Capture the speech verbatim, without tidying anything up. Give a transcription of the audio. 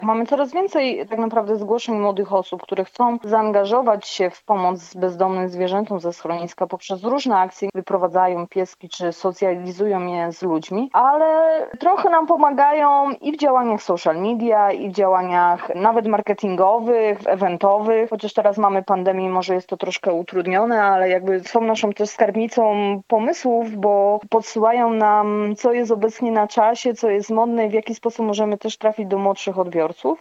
Mamy coraz więcej tak naprawdę zgłoszeń młodych osób, które chcą zaangażować się w pomoc bezdomnym zwierzętom ze schroniska poprzez różne akcje. Wyprowadzają pieski czy socjalizują je z ludźmi, ale trochę nam pomagają i w działaniach social media, i w działaniach nawet marketingowych, eventowych. Chociaż teraz mamy pandemię, może jest to troszkę utrudnione, ale jakby są naszą też skarbnicą pomysłów, bo podsyłają nam, co jest obecnie na czasie, co jest modne i w jaki sposób możemy też trafić do młodszych odbiorców.